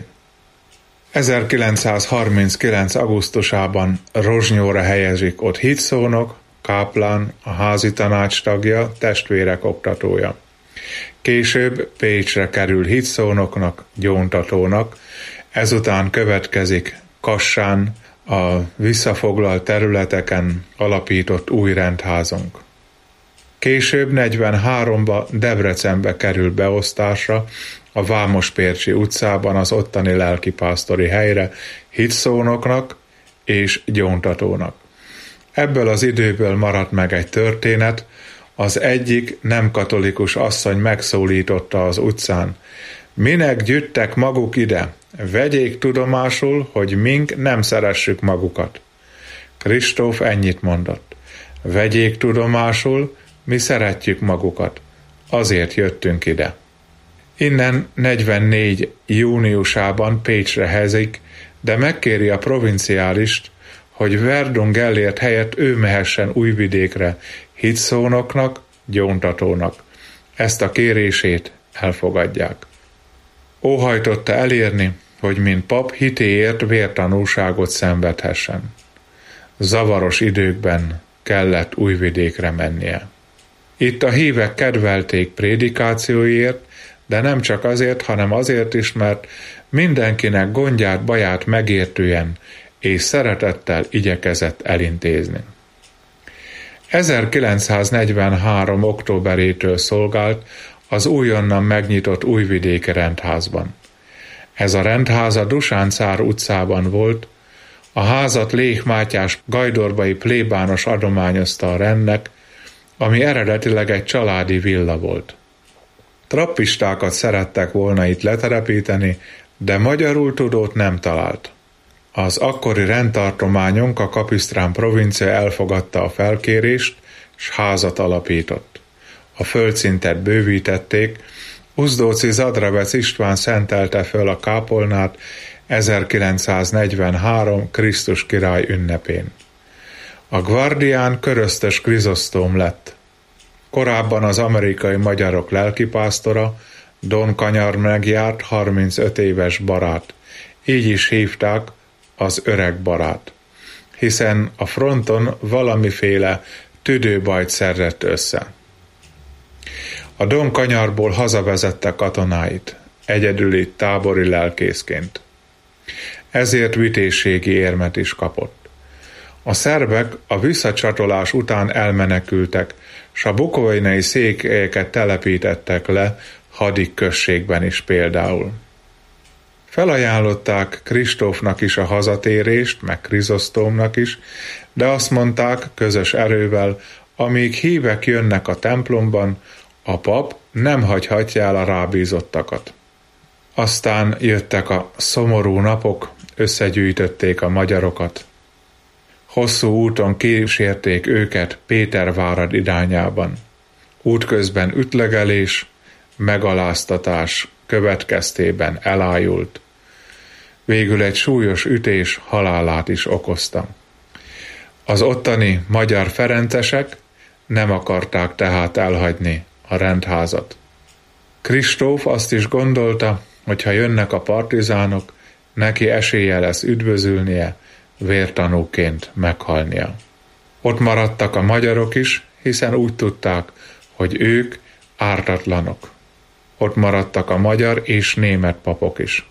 1939. augusztusában Rozsnyóra helyezik ott hitszónok, káplán, a házi tanács tagja, testvérek oktatója. Később Pécsre kerül hitszónoknak, gyóntatónak, ezután következik Kassán, a visszafoglalt területeken alapított új rendházunk. Később 43-ba Debrecenbe kerül beosztásra, a Vámospércsi utcában az ottani lelkipásztori helyre hitszónoknak és gyóntatónak. Ebből az időből maradt meg egy történet, az egyik nem katolikus asszony megszólította az utcán. Minek gyűjtek maguk ide? Vegyék tudomásul, hogy mink nem szeressük magukat. Kristóf ennyit mondott. Vegyék tudomásul, mi szeretjük magukat. Azért jöttünk ide. Innen 44. júniusában Pécsre helyezik, de megkéri a provinciálist, hogy Verdun Gellért helyett ő mehessen Újvidékre hitszónoknak, gyóntatónak. Ezt a kérését elfogadják. Óhajtotta elérni, hogy mint pap hitéért vértanúságot szenvedhessen. Zavaros időkben kellett Újvidékre mennie. Itt a hívek kedvelték prédikációiért, de nem csak azért, hanem azért is, mert mindenkinek gondját, baját megértően és szeretettel igyekezett elintézni. 1943. októberétől szolgált az újonnan megnyitott Újvidéki rendházban. Ez a rendház a Dusán cár utcában volt, a házat Léh Mátyás gajdorbai plébános adományozta a rendnek, ami eredetileg egy családi villa volt. Trappistákat szerettek volna itt letelepíteni, de magyarul tudót nem talált. Az akkori rendtartományunk, a Kapisztrán provincia elfogadta a felkérést, s házat alapított. A földszintet bővítették, Uzdóci Zadravec István szentelte föl a kápolnát 1943. Krisztus király ünnepén. A Guardián Köröztös Krizosztóm lett. Korábban az amerikai magyarok lelkipásztora, Don Kanyar megjárt 35 éves barát. Így is hívták, az öreg barát, hiszen a fronton valamiféle tüdőbajt szedett össze. A Don Kanyarból hazavezette katonáit, egyedüli tábori lelkészként. Ezért vitézségi érmet is kapott. A szerbek a visszacsatolás után elmenekültek, s a bukovinai székelyeket telepítettek le Hadik községben is például. Felajánlották Kristófnak is a hazatérést, meg Krizosztómnak is, de azt mondták közös erővel, amíg hívek jönnek a templomban, a pap nem hagyhatja el a rábízottakat. Aztán jöttek a szomorú napok, összegyűjtötték a magyarokat. Hosszú úton kísérték őket Pétervárad irányában. Útközben ütlegelés, megaláztatás következtében elájult. Végül egy súlyos ütés halálát is okozta. Az ottani magyar ferencesek nem akarták tehát elhagyni a rendházat. Kristóf azt is gondolta, hogy ha jönnek a partizánok, neki esélye lesz üdvözülnie, vértanúként meghalnia. Ott maradtak a magyarok is, hiszen úgy tudták, hogy ők ártatlanok. Ott maradtak a magyar és német papok is.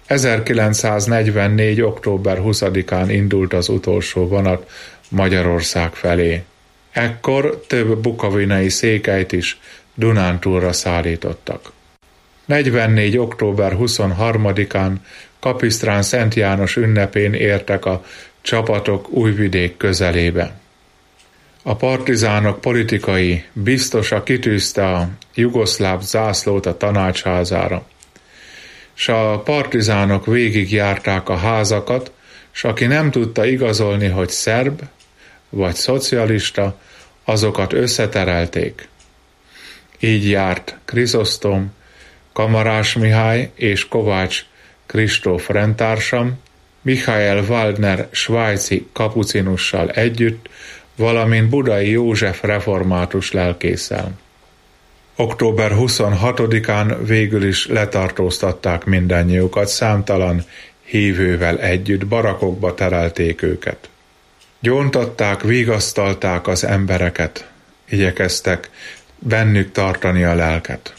1944. október 20-án indult az utolsó vonat Magyarország felé. Ekkor több bukovinai székelyt is Dunántúlra szállítottak. 44. október 23-án Kapisztrán Szent János ünnepén értek a csapatok Újvidék közelébe. A partizánok politikai biztosa kitűzte a jugoszláv zászlót a tanácsházára, s a partizánok végigjárták a házakat, s aki nem tudta igazolni, hogy szerb vagy szocialista, azokat összeterelték. Így járt Krizosztom, Kamarás Mihály és Kovács Kristóf rendtársam, Michael Waldner svájci kapucinussal együtt, valamint Budai József református lelkésszel. Október 26-án végül is letartóztatták mindannyiukat, számtalan hívővel együtt barakokba terelték őket. Gyóntatták, vigasztalták az embereket, igyekeztek bennük tartani a lelket.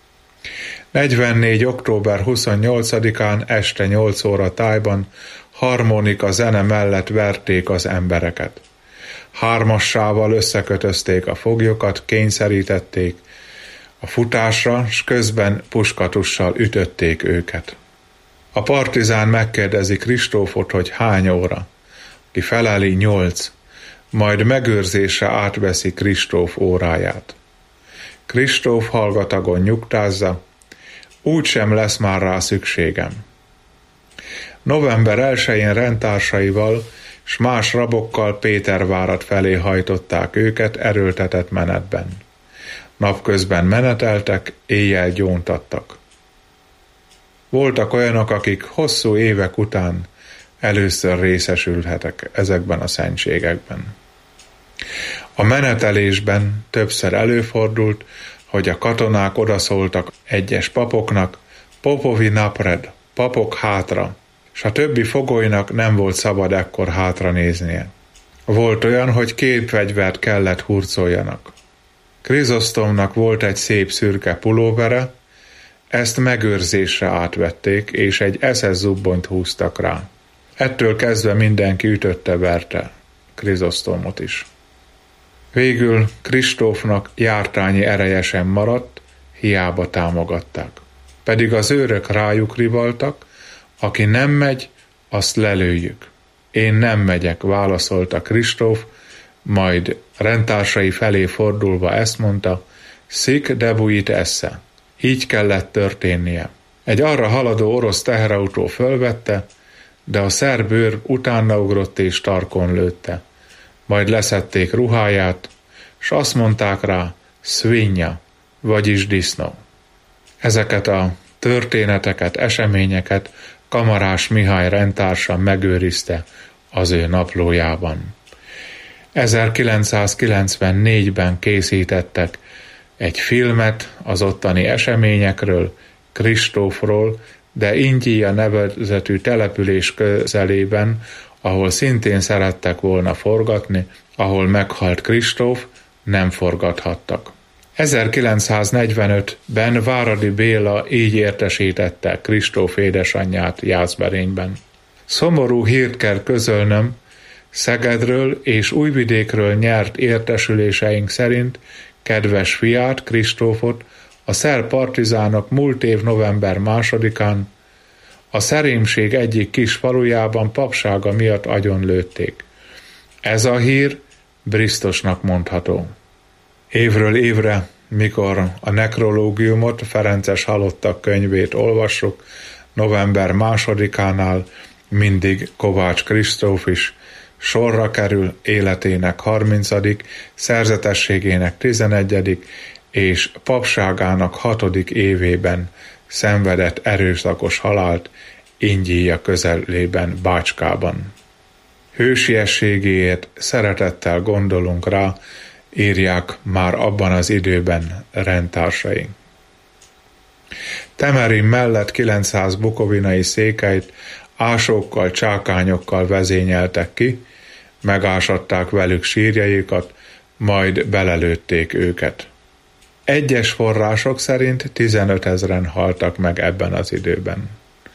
44. október 28-án este 8 óra tájban harmonika zene mellett verték az embereket. Hármassával összekötözték a foglyokat, kényszerítették a futásra, s közben puskatussal ütötték őket. A partizán megkérdezi Kristófot, hogy hány óra. Ki feleli 8, majd megőrzésre átveszi Kristóf óráját. Kristóf hallgatagon nyugtázza, úgysem lesz már rá szükségem. November 1-én rendtársaival s más rabokkal Pétervárad felé hajtották őket erőltetett menetben. Napközben meneteltek, éjjel gyóntattak. Voltak olyanok, akik hosszú évek után először részesülhetek ezekben a szentségekben. A menetelésben többször előfordult, hogy a katonák odaszóltak egyes papoknak, popovi napred, papok hátra, s a többi fogolynak nem volt szabad ekkor hátra néznie. Volt olyan, hogy 2 fegyvert kellett hurcoljanak. Krizosztomnak volt egy szép szürke pulóvere, ezt megőrzésre átvették, és egy SS zubbonyt húztak rá. Ettől kezdve mindenki ütötte-verte Krizosztomot is. Végül Kristófnak jártányi ereje sem maradt, hiába támogatták. Pedig az őrök rájuk rivaltak, aki nem megy, azt lelőjük. Én nem megyek, válaszolta Kristóf, majd rendtársai felé fordulva ezt mondta, sic debuit esse. Így kellett történnie. Egy arra haladó orosz teherautó fölvette, de a szerb őr utána ugrott és tarkon lőtte. Majd leszedték ruháját, s azt mondták rá, svinja, vagyis disznó. Ezeket a történeteket, eseményeket Kamarás Mihály rendtársa megőrizte az ő naplójában. 1994-ben készítettek egy filmet az ottani eseményekről, Kristófról, de Ingyija nevezetű település közelében, ahol szintén szerettek volna forgatni, ahol meghalt Kristóf, nem forgathattak. 1945-ben Váradi Béla így értesítette Kristóf édesanyját Jászberényben. Szomorú hírt kell közölnöm, Szegedről és Újvidékről nyert értesüléseink szerint kedves fiát, Kristófot, a szerb partizánok múlt év november 2-án A szerémség egyik kis falujában papsága miatt agyonlőtték. Ez a hír Brisztosnak mondható. Évről évre, mikor a nekrológiumot, Ferences halottak könyvét olvassuk, november 2-ánál mindig Kovács Kristóf is sorra kerül, életének 30., szerzetességének 11. és papságának 6. évében szenvedett erőszakos halált Ingyíja közelében, Bácskában. Hősiességéért szeretettel gondolunk rá, írják már abban az időben rendtársaink. Temerin mellett 900 bukovinai székelyt ásókkal, csákányokkal vezényeltek ki, megásatták velük sírjaikat, majd belelőtték őket. Egyes források szerint 15 000-en haltak meg ebben az időben.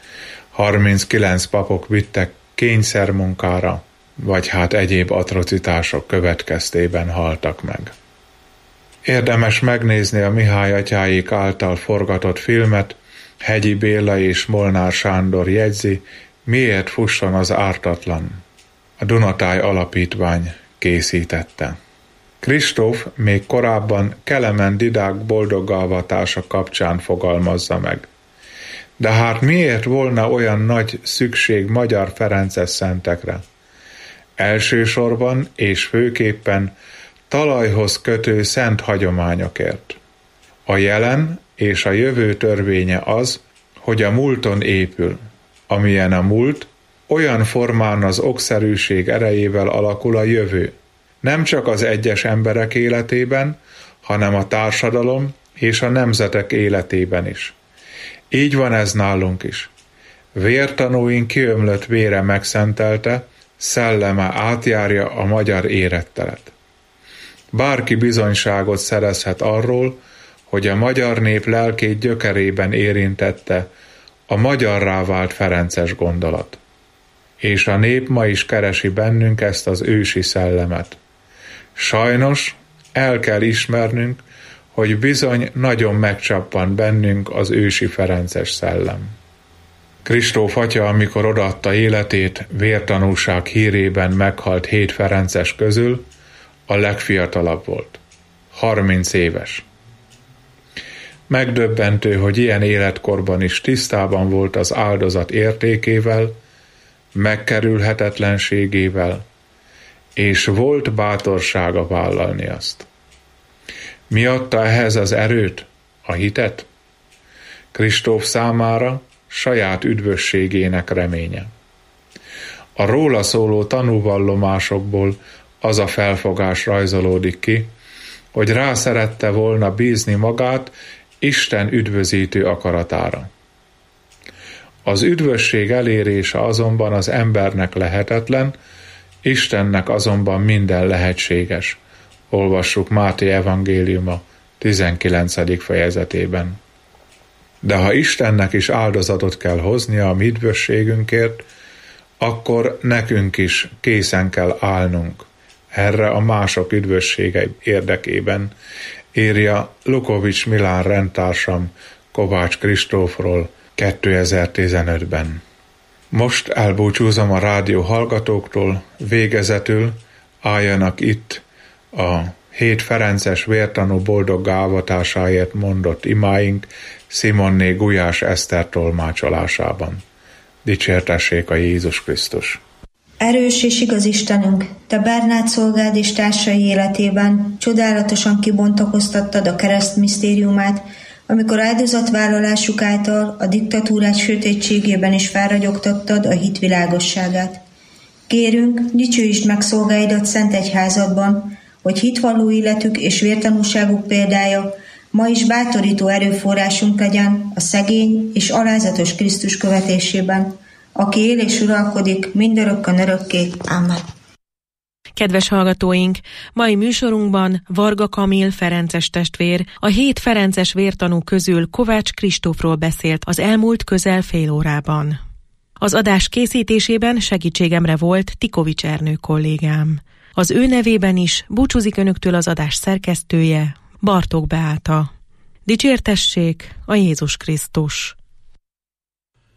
39 papok vittek kényszermunkára, vagy hát egyéb atrocitások következtében haltak meg. Érdemes megnézni a Mihály atyáik által forgatott filmet, Hegyi Béla és Molnár Sándor jegyzi, Miért fusson az ártatlan. A Dunatáj Alapítvány készítette. Kristóf még korábban Kelemen Didák boldoggalvatása kapcsán fogalmazza meg. De hát miért volna olyan nagy szükség magyar ferences szentekre? Elsősorban és főképpen talajhoz kötő szent hagyományokért. A jelen és a jövő törvénye az, hogy a múlton épül. Amilyen a múlt, olyan formán az okszerűség erejével alakul a jövő. Nem csak az egyes emberek életében, hanem a társadalom és a nemzetek életében is. Így van ez nálunk is. Vértanúink kiömlött vére megszentelte, szelleme átjárja a magyar érettelet. Bárki bizonyságot szerezhet arról, hogy a magyar nép lelkét gyökerében érintette a magyarrá vált ferences gondolat. És a nép ma is keresi bennünk ezt az ősi szellemet. Sajnos el kell ismernünk, hogy bizony nagyon megcsappan bennünk az ősi ferences szellem. Kristóf atya, amikor odaadta életét, vértanúság hírében meghalt 7 ferences közül, a legfiatalabb volt. 30 éves. Megdöbbentő, hogy ilyen életkorban is tisztában volt az áldozat értékével, megkerülhetetlenségével, és volt bátorsága vállalni azt. Mi adta ehhez az erőt, a hitet? Kristóf számára saját üdvösségének reménye. A róla szóló tanúvallomásokból az a felfogás rajzolódik ki, hogy rá szerette volna bízni magát Isten üdvözítő akaratára. Az üdvösség elérése azonban az embernek lehetetlen, Istennek azonban minden lehetséges. Olvassuk Máté evangéliuma 19. fejezetében. De ha Istennek is áldozatot kell hoznia a mi üdvösségünkért, akkor nekünk is készen kell állnunk erre a mások üdvössége érdekében, írja Lukovics Milán rendtársam Kovács Kristófról 2015-ben. Most elbúcsúzom a rádió hallgatóktól, végezetül álljanak itt a 7 ferences vértanú boldoggá avatásáért mondott imáink Simonné Gulyás Eszter tolmácsolásában. Dicsértessék a Jézus Krisztus! Erős és igaz Istenünk, Te Bernát szolgád és társai életében csodálatosan kibontakoztattad a kereszt misztériumát, amikor áldozatvállalásuk által a diktatúrát sötétségében is felragyogtattad a hit világosságát. Kérünk, dicsőítsd meg szolgáidat szent egyházadban, hogy hitvalló életük és vértanúságuk példája ma is bátorító erőforrásunk legyen a szegény és alázatos Krisztus követésében, aki él és uralkodik mindörökkön örökké. Amen. Kedves hallgatóink, mai műsorunkban Varga Kamil ferences testvér, a 7 ferences vértanú közül Kovács Kristófról beszélt az elmúlt közel fél órában. Az adás készítésében segítségemre volt Tikovics Ernő kollégám. Az ő nevében is búcsúzik önöktől az adás szerkesztője, Bartók Beáta. Dicsértessék a Jézus Krisztus!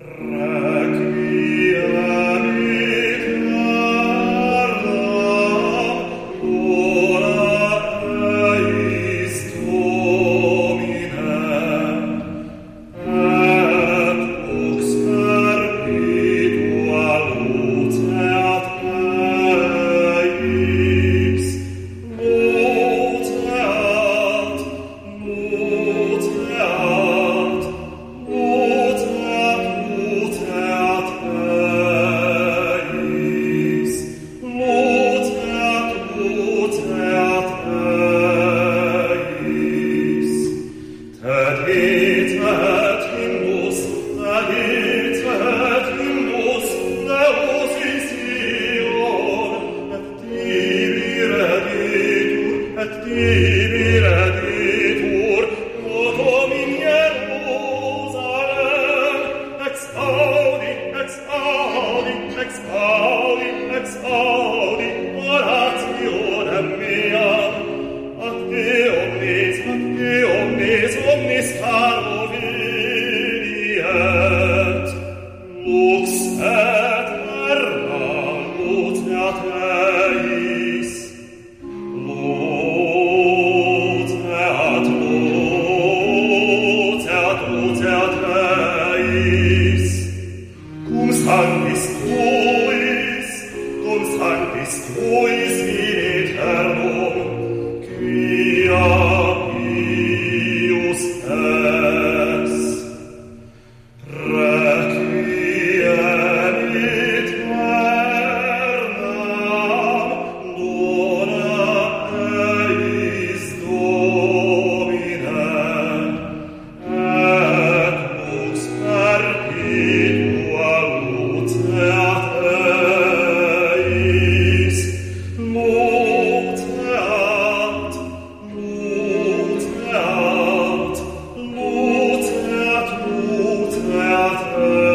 Theater.